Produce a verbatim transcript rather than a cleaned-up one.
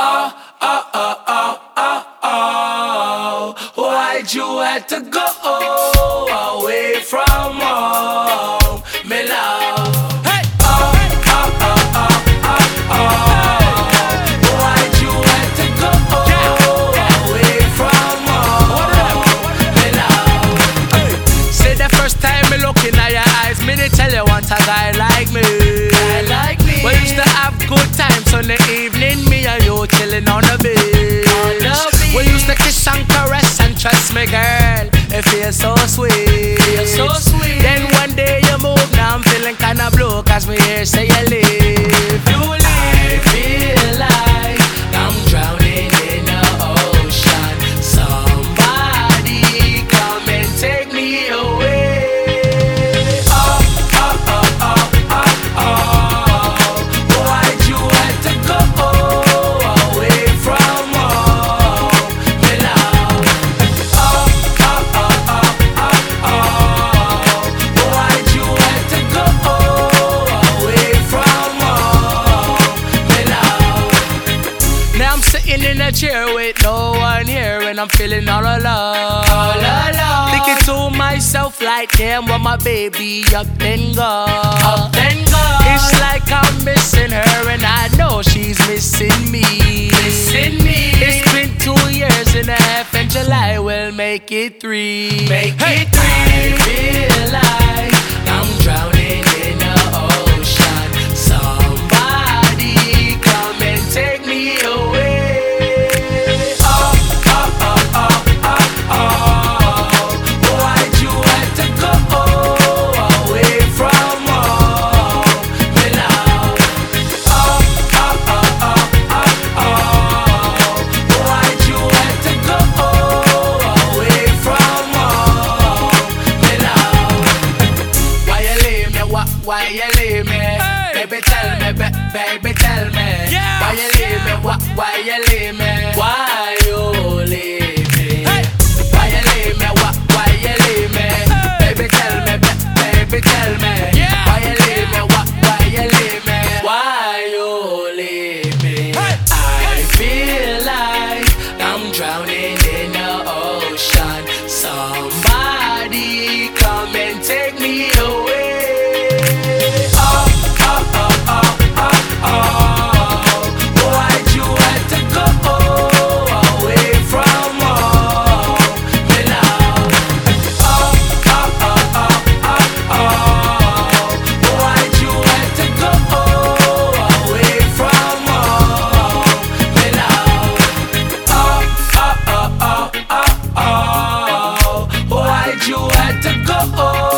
oh, oh, oh, oh, oh, oh. Why'd you have to go away from home, me love? Hey, oh, oh, oh, oh, oh, oh. Why'd you have to go away from home, me love? Hey, say the first time me look in your eyes, me they tell you want a guy like me. Guy like me. We used to have good times on the evening, me and you chilling on the beach. On the beach. We used to kiss and caress, and trust me, girl, it feels so sweet. Feels so sweet. Then one day you move, now I'm feeling kinda blue, cause me hear say you leave. You leave. I feel like I'm drowning in the ocean. Somebody come and take me away. Oh, oh, oh, oh, oh, oh. Why'd you have to go away from home, me love? Oh, oh, oh, oh, oh, oh. Why'd you have to go away from home, me love? Now I'm sitting in a chair with no one here, and I'm feeling all alone. All alone. Thinking to myself like, damn, want my baby up then go. Up then go. It's like I'm missing her, and I know she's missing me. Missing me. It's been two years and a half, and July will make it three. Make hey. it three. I feel like I'm drowning in the ocean. Somebody come and take me away. Oh, oh, oh, oh, oh, oh. Why'd you have to go away from home, me love? Oh, oh, oh, oh, oh, oh. Why'd you have to go away from home, me love? Why you leave me? Why, why you leave me? Hey. Baby tell me, ba baby tell me. Yeah. Why you leave me? Why, why you leave me? Why you leave me? Hey. Why you leave me? Why, why you leave me? Hey. Baby tell me, ba baby tell me. Yeah. Why you leave me? Why, why you leave me? Why you leave me? Hey. I feel like I'm drowning in the ocean. Somebody come and take me away. Oh, oh, oh, oh, oh, oh. Why'd you have to go away from home, me love? Oh, oh, oh, oh, oh, oh. Why'd you have to go away from home, me love? Oh, oh, oh, oh, oh, oh. Why'd you have to go